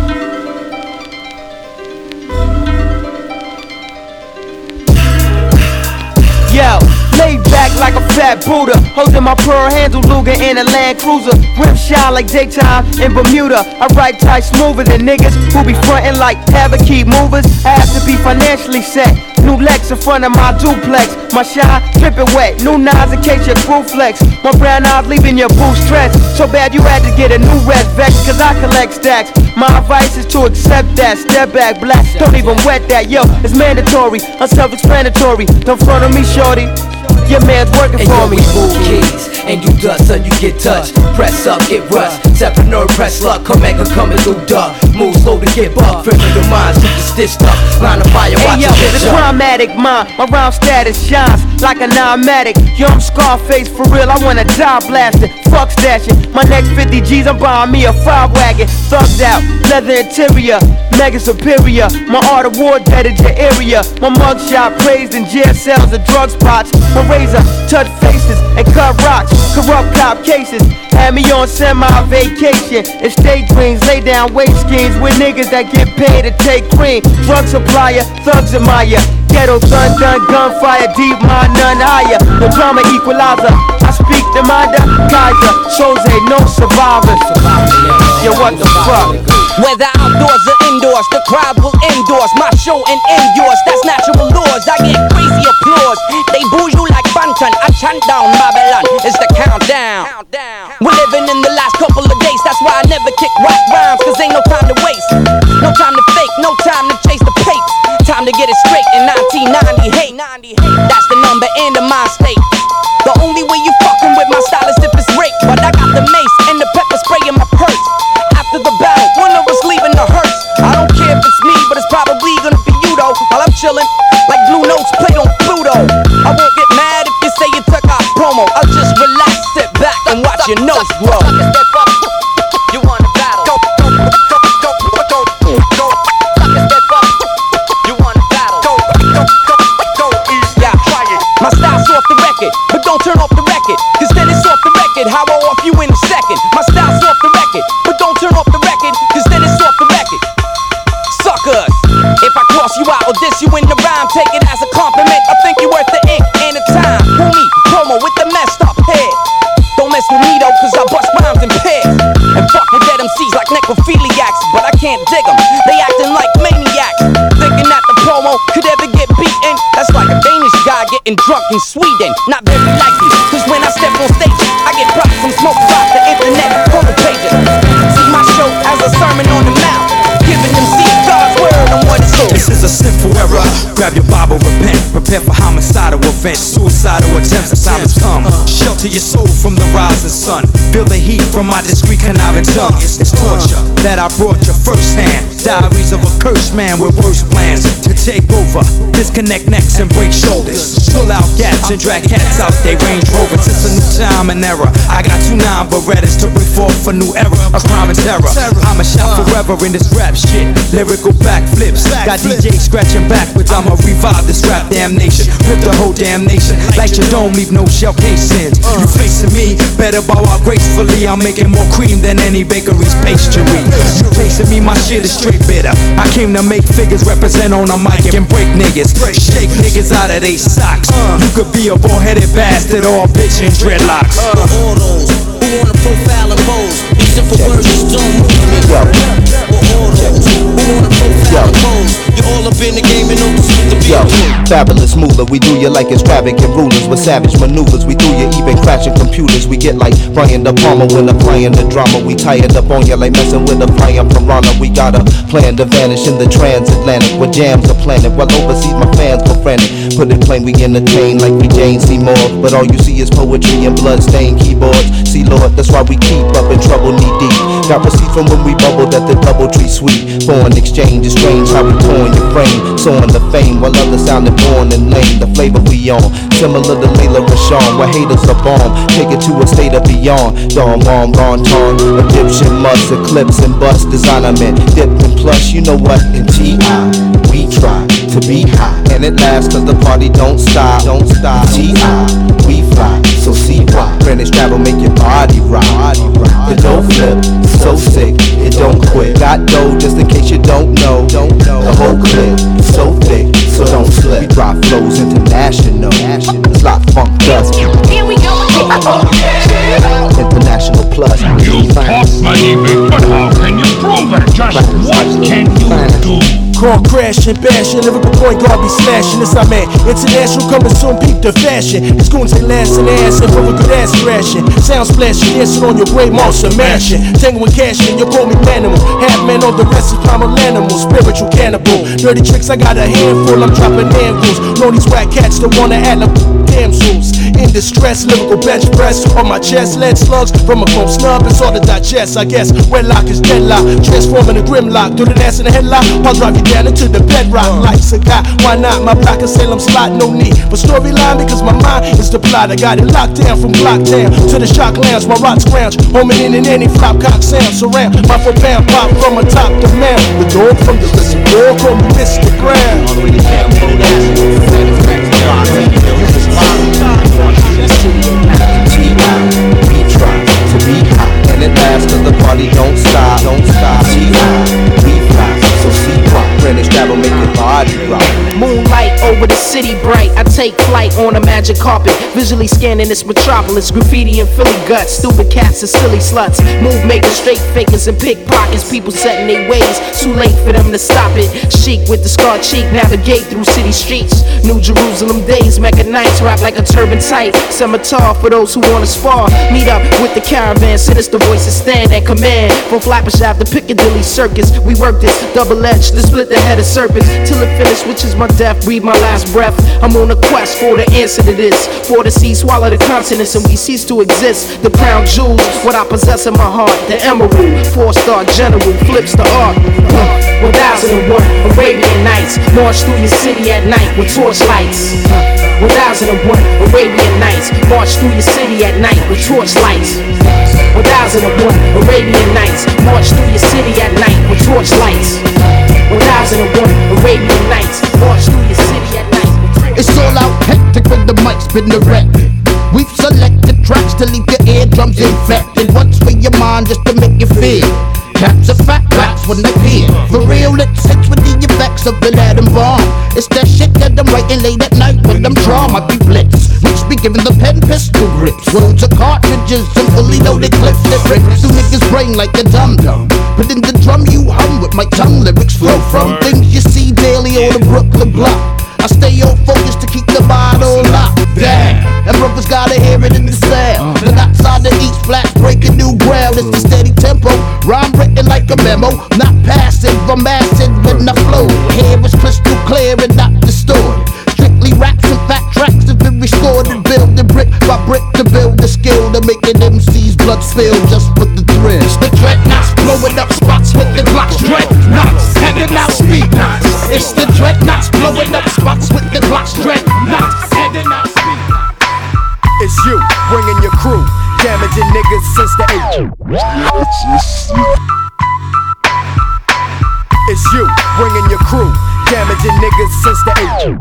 Yo, laid back like a fat Buddha, holding my pearl handle Luger in a Land Cruiser. Rim shine like daytime in Bermuda. I ride tight smoother than niggas who be frontin' like have a keep movers. I have to be financially set. New Lex in front of my duplex. My shine dripping wet. New nines in case your crew flex. My brown eyes leaving your boots stretched. So bad you had to get a new red vex. Cause I collect stacks. My advice is to accept that. Step back, black. Don't even wet that. Yo, it's mandatory. I'm self-explanatory. Don't front on me, shorty. Your man's working and for yo, me. We move keys, and you dust, son, you get touched. Press up, get rust. Entrepreneur, press luck. Come mega, coming through duck. Move slow to get buck. Friendly your mind, keep the stitched up. Line of fire, watch hey, yo, it the chromatic mind. My rhyme status shines like a nine-matic. Yo, I'm Scarface for real. I wanna die blasting. Fuck stashing. My next fifty G's, I'm buying me a five wagon. Thugged out, leather interior, mega superior. My art of war deaded your area. My mugshot praised in jail cells and drug spots. My razor touch faces and cut rocks. Corrupt cop cases had me on semi-vacation. And state dreams, lay down weight schemes with niggas that get paid to take cream. Drug supplier, thugs admire. Ghetto gun done, gunfire, deep mind, none higher. The drama equalizer, I speak the mind of Kaiser. Shows ain't no survivors. Yo, what the fuck? Whether outdoors or indoors, the crowd will endorse my show and end yours. That's natural laws. I get crazy applause. They boo you like Banton. I chant down Babylon. It's the countdown. We're living in the last couple of days. That's why I never kick rap rhymes. Cause ain't no time to waste. No time to fake. No time to chase the pace. Time to get it straight in nineteen ninety-eight. That's the number in the mind state. The only way you fucking with my style is if it's rape. But I got the mace and the pepper spray in my purse. After the battle, one of us leaving the hearse. I don't care if it's me, but it's probably gonna be you though. While I'm chillin' like Blue Notes played on Pluto. I won't get mad if you say you took our promo. I'll just relax, sit back and watch your nose grow. You wanna battle? Go, go, go, go, go, go, go. Sucker step up. You wanna battle? Go, go, go, go, east. Yeah, try it. My style's off the record, but don't turn off the record. Cause then it's off the record. How I off you in a second. My style's off the record, but don't turn off the record. Cause then it's off the record. Suckers, if I cross you out or diss you in the rhyme, take it as a compliment. I think you're worth the ink and the time. Who me? Promo with the messed up head. Don't mess with me though, cause I bust rhymes in pairs. And fuck with dead M Cs like necrophiliacs. But I can't dig them, they acting like maniacs. Thinking that the promo could ever get beaten. That's like a Danish guy getting drunk in Sweden. Not very likely, cause when I step on stage, I get props from smoke off the internet photo pages. See my show as a sermon on the mouth, giving them see God's word on what it's for. This is a sinful error. Grab your Bible, repent. Prepare for homicidal events, suicidal attempts. The time has come. Shelter your soul from the rising sun. Feel the heat from my discreet conniving tongue. It's torture that I brought you firsthand. Diaries of a cursed man with worse plans to take over, disconnect necks and break shoulders, pull out gats and drag cats out they Range Rovers. It's a new time and era. I got two nine Berettas to bring forth a new era of crime and terror. I'ma shout forever in this rap shit, lyrical backflips. Got D J scratching backwards. I'ma revive this rap damnation, rip the whole damn nation. Light your dome, leave no shell casings. You facing me, better bow out gracefully. I'm making more cream than any bakery's pastry. You facing me, my shit is straight bitter. I came to make figures, represent on a mic and break niggas, shake niggas out of they socks. You could be a bald-headed bastard or a bitch in dreadlocks. For all those who wanna profile and pose, these simple words just don't move me. For all those who wanna profile and pose, you're all up in the game and know this is the Yo, fabulous moolah, we do you like extravagant rulers with savage maneuvers. We do you even crashing computers. We get like Brian De Palma when applying the drama. We tired up on you like messing with a flying piranha. We got a plan to vanish in the transatlantic where jams are planted while overseas my fans go frantic. Put it plain, we entertain like we Jane Seymour, but all you see is poetry and blood-stained keyboards. See Lord, that's why we keep up in trouble knee deep. Got receipts from when we bubbled at the Doubletree Suite. Foreign exchange is strange how we torn your brain, soaring the fame while others sounded born and lame. The flavor we on, similar to Layla Rashawn, where haters are bomb. Take it to a state of beyond. Dawn, bomb, ron, ton, Egyptian must eclipse and bust designer men, dipped in plush. You know what? In T I we try to be high, and it lasts cause the party don't stop. Don't stop. G I we fly, so see why. Greenwich travel make your body rock. It don't flip, so sick, it don't quit. Got dough just in case you don't know. Don't know. The whole clip so thick, so don't slip. We drop flows international. It's like funk dust. Here we go. International plus. You talk money, but how can you prove it? Just what can you do? Car crashing, bashing, lyrical point guard be slashing. This I man, international coming soon, peep the fashion. It's goons ain't lasting ass and for a good ass thrashing. Sound splashing, dancing on your brave monster mansion. Tango and cashing, you call me manimal. Half man, all the rest is primal animal. Spiritual cannibal. Dirty tricks, I got a handful, I'm dropping angles. Know these whack cats that wanna act like damsels. In distress, lyrical bench press on my chest. Lead slugs from a chrome snub, it's all to digest. I guess wedlock is deadlock, transforming a grimlock. Do the ass in the headlock, I'll drive you down into the bedrock. Life's a guy, why not? My block is Salem slot, no need for storyline because my mind is the plot. I got it locked down from Glocktown to the shock lounge. My rock scrounge, homing in and any flop cock sound. Surround my foot pound pop from a top to man. The dog from the listen, dog from the Mister Ground. All the way to Campo, we try to be high, and it lasts till the party don't stop. Don't stop. G I we fly, so see why. Greenwich travel make your body rock. Moonlight over the city bright. I take flight on a magic carpet, visually scanning this metropolis. Graffiti and Philly guts, stupid cats and silly sluts. Move makers, straight fakers and pickpockets. People setting their ways, too late for them to stop it. Chic with the scar cheek, navigate through city streets. New Jerusalem days, Mecca nights, rap like a turban tight. Scimitar for those who wanna spar. Meet up with the caravan, sinister voices stand at command. From Flappers Ave to Piccadilly Circus, we work this double edge to split the head of serpents till it finish, which is my death. Breathe my last breath. I'm on a quest for the answer to this. For the sea, swallow the continents, and we cease to exist. The crown jewels, what I possess in my heart. The emerald, four-star general, flips the art. one thousand one Arabian Nights, march through your city at night with torchlights. one thousand one Arabian Nights, march through your city at night with torchlights. one thousand one Arabian Nights, march through your city at night with torchlights. one thousand one Arabian Nights, march through your city at night with torchlights. It's all out hectic when the mic's been erected. We've selected tracks to leave your eardrums infected. What's for your mind just to make you feel? Caps are fat raps when they appear. For real, it's hits with the effects of the atom bomb. It's that shit that I'm writing late at night when I'm drawn. I be blitz, which be giving the pen pistol grips. Rolls of cartridges and fully loaded clips that rip through niggas' brain like a dum-dum. But in the drum you hum with my tongue lyrics flow from things you see daily on the Brooklyn block. I stay on focus to keep the bottle locked down. And brothers gotta hear it in the sound. But outside the east flats breaking new ground. It's the steady tempo, rhyme written like a memo. Not passive, I'm massive when I flow. Hair is crystal clear and not distorted. Strictly raps and fat tracks have been restored and building brick by brick to build the skill to making M C's blood spill just for the thrill. The dreadnoughts blowing up spots with the Glocks, dreadnoughts. It's you, bringing your crew, damaging niggas since the eighties.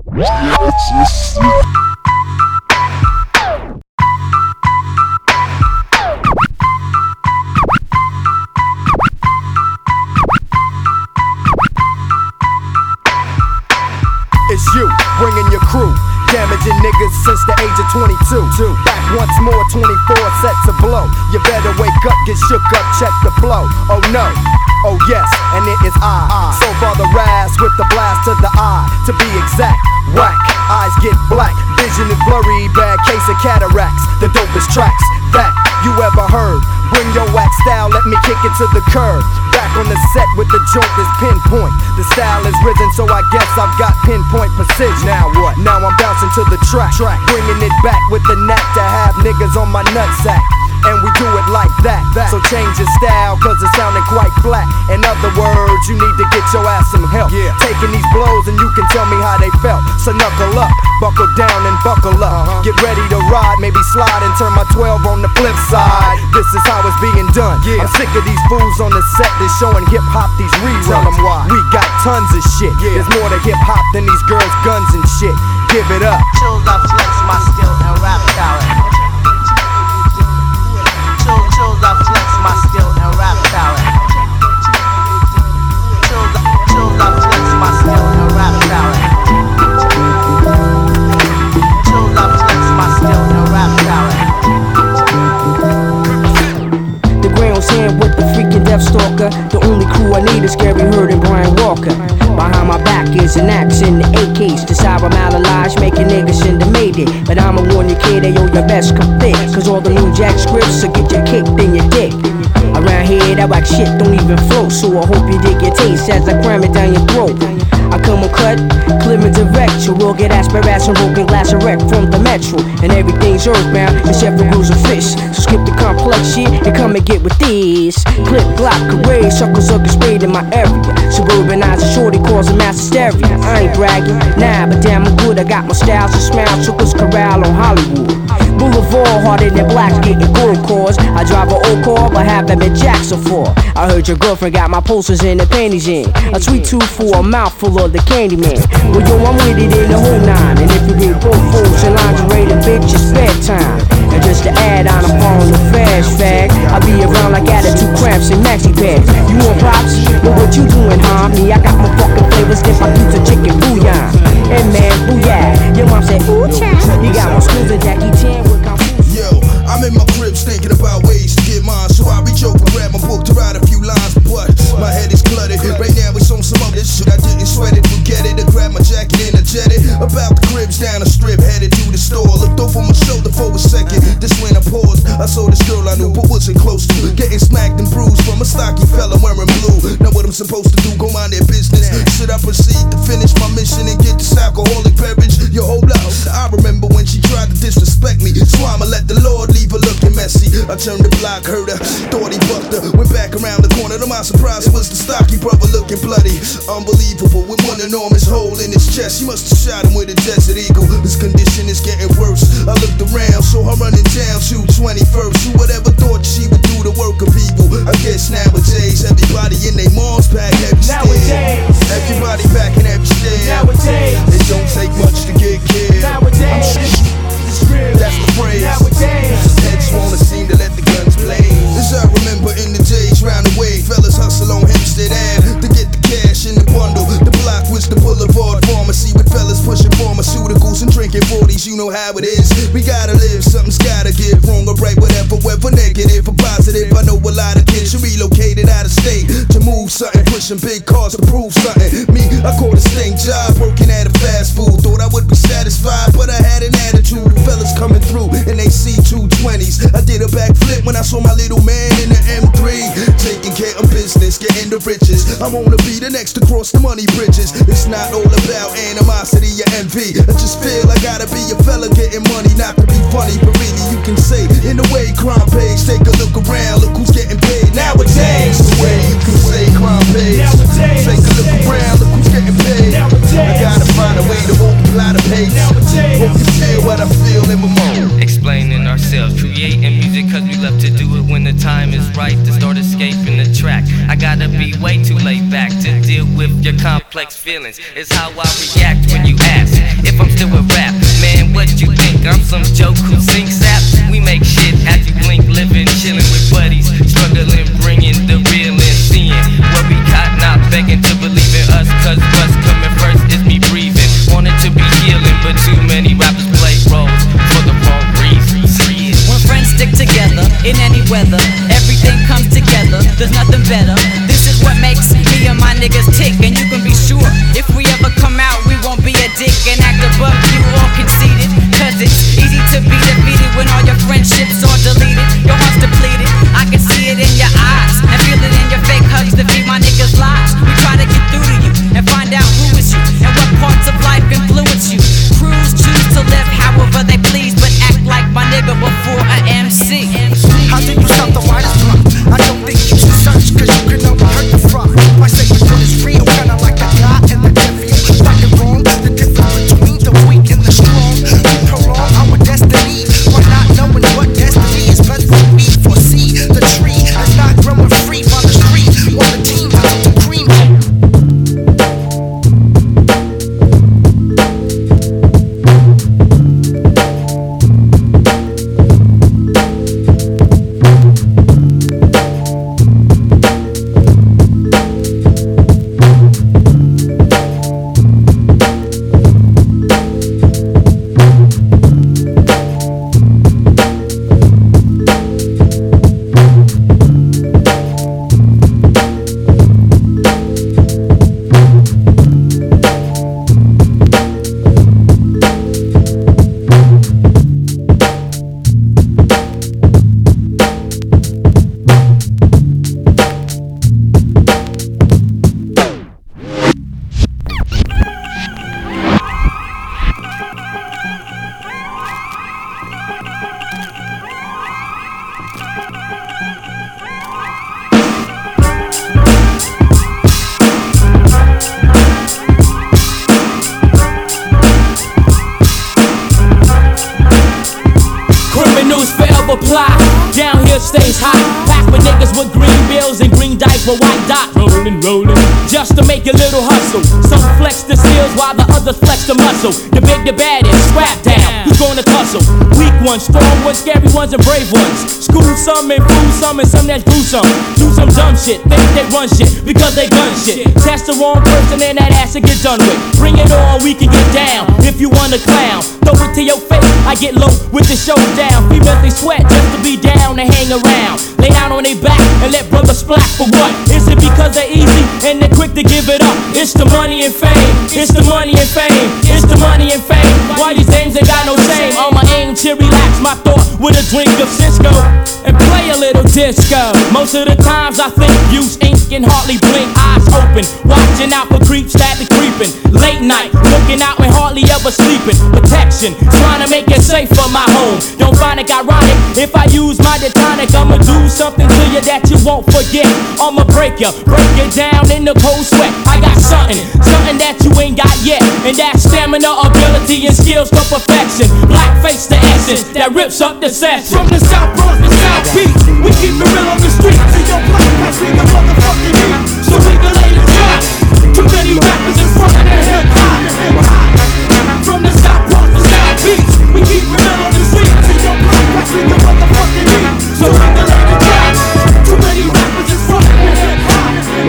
It's you, bringing your crew, damaging niggas since the age of twenty-two. Back once more, twenty-four sets of blow. You better wake up, get shook up, check the flow. Oh no, oh yes, and it is I. So far the rise with the blast to the eye. To be exact, whack, eyes get black, vision is blurry, bad case of cataracts. The dopest tracks that you ever heard. Bring your wax style, let me kick it to the curb. Back on the set with the joint that's pinpoint. The style is risen, so I guess I've got pinpoint precision. Now what? Now I'm bouncing to the track, track. Bringing it back with the knack to have niggas on my nutsack. And we do it like that, that. So change your style, cause it sounded quite flat. In other words, you need to get your ass some help. Yeah. Taking these blows and you can tell me how they felt. So knuckle up, buckle down and buckle up. Uh-huh. Get ready to ride, maybe slide and turn my twelve on the flip side. This is how it's being done. Yeah. I'm sick of these fools on the set that's showing hip hop these reruns. Tell them why. We got tons of shit. Yeah. There's more to hip hop than these girls' guns and shit. Give it up. Chills up, flex my skill and rap talent. Chills up, flex my skill and rap talent. Chills up, chills up, flex my skill and rap talent. Chills up, flex my skill and rap talent. The ground's hand with the freaking Death Stalker. The only crew I need is Gary Hurd and Brian Walker. Behind my back is an axe in the A Ks. The sour malalize making niggas in the Mayday. But I'ma warn you kid, they owe your best come thick. Cause all the new jack scripts will get you kicked in your dick. Around here that whack shit don't even float. So I hope you dig your taste as I cram it down your throat. I come uncut, clear and direct. You will get aspirates and broken glass erect from the metro. And everything's earthbound except for rules of fish. So skip the complex shit and come and get with these. Clip, Glock, Array, suckers are sprayed in my area. Suburbanizer shorty causing mass hysteria. I ain't bragging, nah, but damn I'm good. I got my styles and smiles, Suckers Corral on Hollywood. Boulevard, harder than blacks getting gold cars. I drive an old car, but have them in Jackson for. I heard your girlfriend got my posters and the panties in. A sweet tooth for a mouthful of the candy man. Well, yo, I'm with it in the whole nine. And if you get both fools and lingerie, then bitch, it's bedtime. And just to add on, I'm on the fast fag. I be around like attitude cramps and maxi pads. You want props? Well, what you doing, huh? Me, I got my fucking flavors, dip I use a chicken bouillon. And man, booyah. Your mom said, ooh, child. He got my schools and Jackie Chan with Yo, I'm in my cribs thinking about ways to get mine. So I reach over, grab my book to write a few lines. But my head is cluttered. Right now it's on some other shit. I didn't sweat it, forget it. I grabbed my jacket and I jetted. About the cribs down the strip, headed to the store. Looked over my shoulder for a second. This when I paused. I saw this girl I knew but wasn't close to. Getting smacked and bruised from a stocky fella wearing blue. Now what I'm supposed to do, go mind their business. Should I proceed to finish my mission and get this alcoholic beverage? Yo, hold up. I remember when she tried to disrespect me. So I'ma let the Lord leave her looking messy. I turned the block, heard her, thought he bucked her. Went back around the corner, to my surprise it was the stocky brother looking bloody. Unbelievable, with one enormous hole in his chest. He must have shot him with a Desert Eagle. His condition is getting worse. I looked around, saw her running down two twenty-first. Who would ever thought she would do the work of people? I guess nowadays, everybody in their moms pack heavy Nowadays, everybody packing heavy stairs. Nowadays, it don't take much to get killed. Nowadays, that's the phrase. Nowadays, heads wanna seem to let the guns blaze. This I remember in the days round the way. Fellas hustle on Hempstead Ave to get the cash in the bundle. The block was the Boulevard Pharmacy with fellas pushing pharmaceuticals and drinking forties. You know how it is. We gotta live, something's gotta give. Wrong or right, whatever, whether negative or positive. I know a lot of kids who relocated out of state to move something, pushing big cars to prove something. Me, I caught a stink job working at a fast food. Thought I would be satisfied, but I had an attitude. Fellas coming through in they C two twenties. I did a backflip when I saw my little man in the M three, taking care of business, getting the riches. I wanna be the next to cross the money bridges. It's not all about animosity or envy. I just feel I gotta be a fella getting money, not to be funny, but really you can say in the way crime pays. Take a look around, look who's getting paid nowadays. The way you can say crime pays. Take a look around, look who's getting paid. I gotta find a way to multiply the pace. Hope you feel what I feel in my mind. Explaining ourselves, creating music cause we love to do it when the time is right to start escaping the track. I gotta be way too laid back to deal with your complex feelings. It's how I react when you ask if I'm still with rap. Man, what you think? I'm some joke who sings sap. We make shit as you blink, living, chilling with buddies, struggling, bringing the real and seeing what we got, not begging to believe in us. Cause what's coming first is me breathing. Wanted to be healing, but too many rappers play roles for the wrong reasons. When friends stick together in any weather, everything comes together. There's nothing better. This is what makes me and my niggas tick. And you can be sure if we ever come out, we won't be a dick and act above you all conceited. Cause it's easy to be defeated when all your friendships are deleted. Your heart's depleted. I can see it in your eyes and feel it in your fake hugs to feed my niggas' lives. We try to get through to you and find out who is you and what parts of life influence you. Crews choose to live however they please, but act like my nigga before a M C. How do you stop the widest block? I don't think you should search, cause you can only hurt the frog. My sacred word is real, kinda like a god and the devil. Right and wrong, the difference between the weak and the strong. We prolong our destiny, by not knowing what destiny is best for me. Foresee the tree is not growing free by the street, while the team out to cream. Stays hot, packed with niggas with green bills and green diaper, white dot. Rolling, rolling, just to make a little hustle. Some flex the skills while the others flex the muscle. The big, the baddest, scrap down, who's gonna tussle? Weak ones, strong ones, scary ones, and brave ones. School some and fool some and some that's gruesome. Do some dumb shit, think they run shit because they gun shit. Test the wrong person and that ass will get done with. Bring it on, we can get down. If you wanna clown, throw it to your face. I get low with the showdown. Females they sweat just to be down and hang around. Lay down on their back and let brothers splash for what? Is it because they're easy and they're quick to give it up? It's the money and fame. It's the money and fame. It's the money and fame. Why these names ain't got no shame? On my aim to relax my thought with a drink of Cisco and play a little disco. Most of the times I think use ink and hardly blink. Eyes open, watching out for creeps that be creeping. Late night, looking out and hardly ever sleeping. Protection, trying to make it safe for my home. Don't find it ironic if I use my detonic. I'ma do something to you that you won't forget. I'ma break you, break you down in the cold sweat. I got something, something that you ain't got yet. And that's stamina, ability, and skills to perfection. Black face the essence that rips up the session. From the South Bronx to South Beach, we keep it real on the streets. And your black pass we the motherfucking heat. So we can lay the trap. Too many rappers in front of their hip hop. From the South Bronx to South Beach, we keep it real on the streets. And your black pass we the motherfucking heat. So we can lay the trap. Too many rappers in front of their hip hop.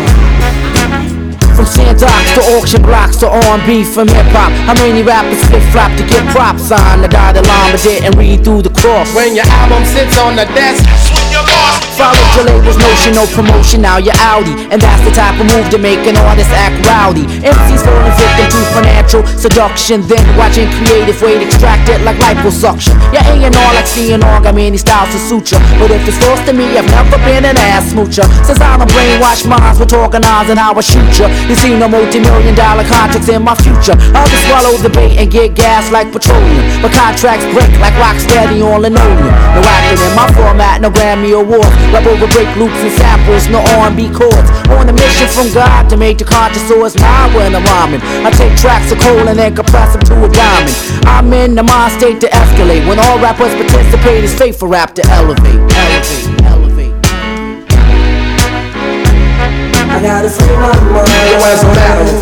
From Sandbox to auction blocks to R and B from hip hop. How many rappers flip flop to get props on the dotted line but didn't read through the cross? When your album sits on the desk, swing your boss. Followed your label's notion, no promotion, now you're Audi. And that's the type of move to make an artist act rowdy. M Cs falling victim to financial seduction, then watching creative weight extracted like liposuction. You're A and R like C and R, got many styles to suture. But if it's forced to me, I've never been an ass smoocher. Since I don't brainwash minds with organizing how I shoot ya. You see no multi-million dollar contracts in my future. I'll just swallow the bait and get gas like petroleum. But contracts break like Rocksteady on linoleum. No acting in my format, no Grammy Awards. Rap over break loops and samples, no R and B chords. On a mission from God to make the conscious source mine when I'm rhyming. I take tracks of coal and then compress them to a diamond. I'm in the mind state to escalate. When all rappers participate, it's fate for rap to elevate. Elevate, elevate. I gotta free my mind. Yo, as a matter of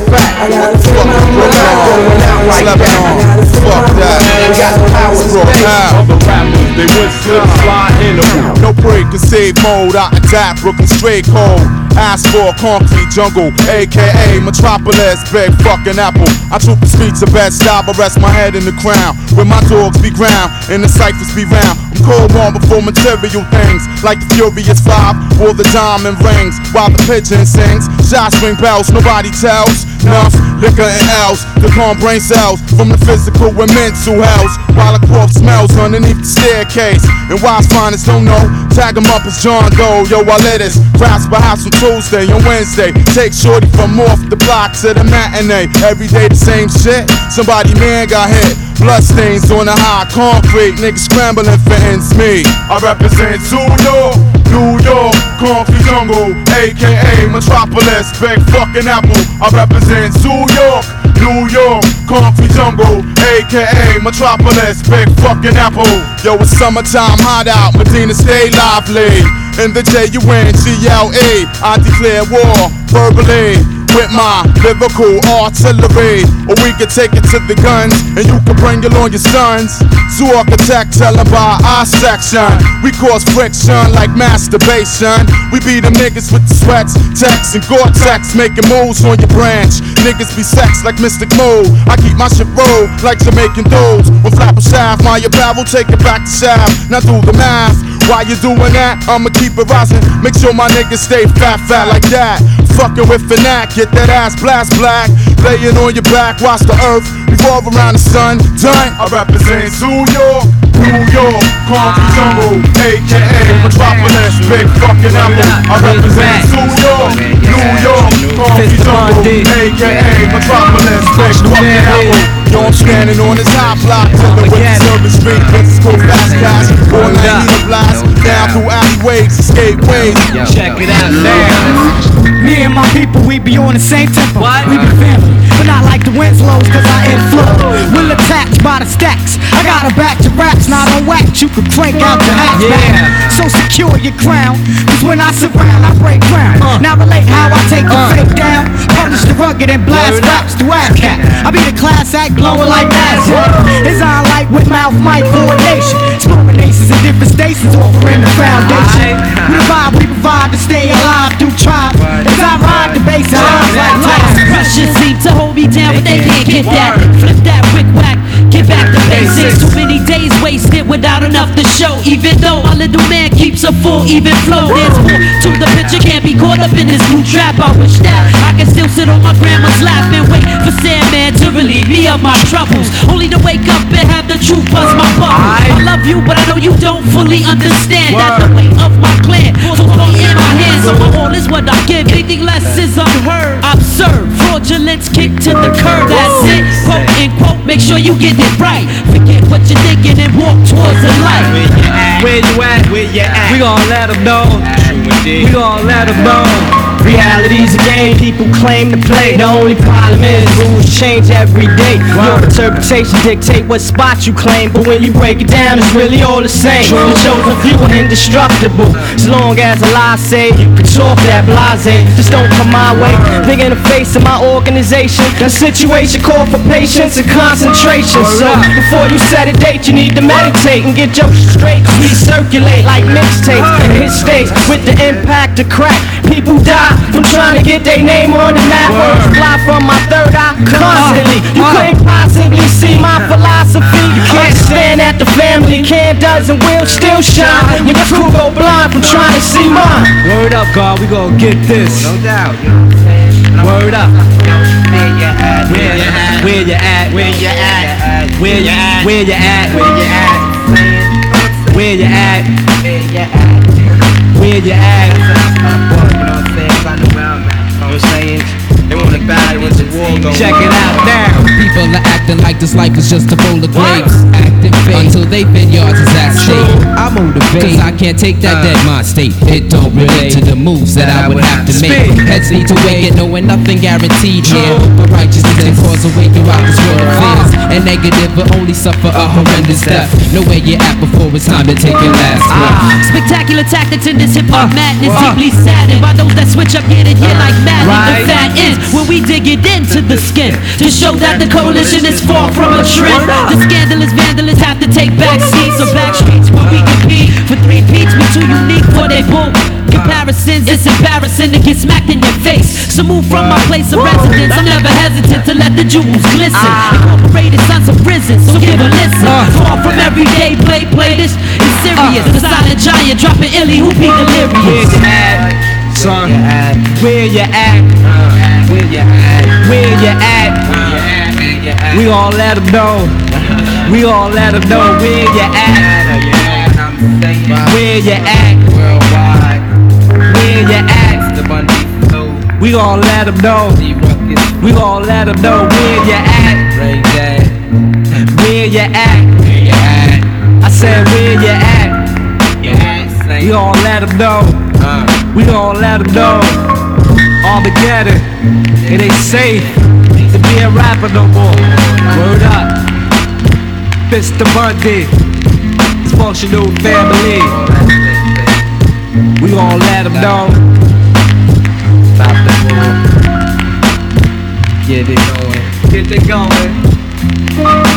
slave mode, I adapt, Brooklyn straight cold. Ask for concrete jungle, aka Metropolis, big fucking apple. I troop the streets of bed style, but rest my head in the crown. Where my dogs be ground, and the ciphers be round. I'm cold on before material things, like the Furious Five, or the diamond rings. While the pigeon sings, shots ring bells, nobody tells. Nuff, liquor and L's, the calm brain cells, from the physical and mental hells. While a corpse smells underneath the staircase, and wise finest don't know, tag him up as John Doe. Yo, I let us grasp a house on Tuesday and Wednesday. Take shorty from off the block to the matinee. Every day the same shit, somebody man got hit. Blood stains on the high concrete, niggas scrambling for ends meet. I represent New York, New York, concrete jungle, aka Metropolis, big fucking apple. I represent New York, New York, concrete jungle, aka Metropolis, big fucking apple. Yo, it's summertime, hot out, Medina stay lively. In the J U N G L E, I declare war verbally with my lyrical artillery. Or we can take it to the guns, and you can bring along your sons. Zoo architect, tell them by our section. We cause friction like masturbation. We be the niggas with the sweats, texts, and Gore-Tex, making moves on your branch. Niggas be sex like Mystic Mode. I keep my shit roll like Jamaican dudes. When flap a shaft, my barrel, take it back to shaft. Now do the math. While you doing that, I'ma keep it rising. Make sure my niggas stay fat, fat like that. Fucking with Fanac, get that ass blast black. Laying on your back, watch the earth revolve around the sun. Done. I represent New York, New York, concrete jungle, aka Metropolis, big fucking apple. I represent New York, New York, concrete jungle, aka Metropolis, big fucking apple. Yo, I'm standing on this high block, dealing with the service street, business go fast cash, all night heat blast, down through alleyways, escape ways. Check it out now. Me and my people, we be on the same tempo. What? We be family, but not like the Winslows, cause I inflow. We'll attach by the stacks. I got a back to raps, not on wax. You can crank out the hatchback. Yeah. So secure your crown, cause when I surround, I break ground. Uh. Now relate how I take the uh. fake down. Publish the rugged and blast raps to ASCAP. I be the class act blowing like Nasdaq. It's on like with mouth mic coordination. Exploring nations in different stations, offering the foundation. We the vibe we provide to stay alive through tribe. As I ride the bass and rhymes like lies. Russians seem to hold me down, but they can't get that. Flip that quick whack, get back to basics. Too many days wasted without enough to show. Even though a little man keeps a full even flow, there's more to the picture. Can't be caught up in this new trap. I wish that I could still sit on my grandma's lap and wait for Sandman to relieve me of my troubles. Only to wake up and have the truth buzz my bubble. I love you, but I know you don't fully understand that the weight of my clan falls all in my hands. So my all is what I give. Anything less is unheard. Absurd, fraudulence kick to the curb. That's it. Quote and quote. Make sure you get it right. Forget what you're thinking and walk towards the light. Where you at? Where you at? We gon' let them know. We gon' let them know. Reality's a game people claim to play. The only problem is rules change every day. Your interpretation dictate what spot you claim, but when you break it down, it's really all the same. The chosen few are indestructible. As long as a lie say you can talk that blase, just don't come my way. Big in the face of my organization. The situation called for patience and concentration. So before you set a date, you need to meditate and get your straight. We circulate like mixtapes and hit states with the impact of crack. People die from trying to get their name on the map. Words fly from my third eye constantly. You couldn't possibly see my philosophy. You can't stand at the family can, does, and will still shine when your crew go blind from trying to see mine. Word up, God, we gon' get this. No doubt. Word up. Where you at? Where you at? Where you at? Where you at? Where you at? Where you at? Where you at? Where you at? Where you at? Where you at? You know what I'm saying? You know what I'm saying? They want to battle with the war going. Check it out now. People are acting like this life is just a bowl of grapes. Acting fake until they vineyards is at stake. I motivate, cause I can't take that uh, dead mind state. It don't relate to the moves that I would have to make. Heads need to wake it, knowing nothing guaranteed here. But righteousness can cause a way throughout this world of fears. And negative will only suffer a horrendous death. Know where you're at before it's time to take your last breath. Ah, spectacular tactics in this hip hop uh, madness. Uh, Deeply saddened by those that switch up here and here like madness. Right. The fact is, when we dig it into the skin to show that the coalition is far from a trend. The scandalous vandalism Brothers have to take back seats or back streets where we compete. For three beats, we too unique for they boom. Comparisons, it's embarrassing to get smacked in your face. So move from my place of residence. I'm never hesitant to let the jewels glisten. Incorporated sons of prison, so give a listen. Far from everyday play, play this is serious. The silent giant dropping illy who be delirious. Where you at, son? Where you at? Where you at? Where you at? We all let them know. We all let them know where you at. Where you at? Where you at? We all let them know. We all let them know where you at. Where you at? I said where you at? We all let them know. We all let them know. Armageddon. It ain't safe to be a rapper no more. Word up. Mister Bundy. Dysfunctional family. We all let them know. Stop the war. Get it going. Get it going.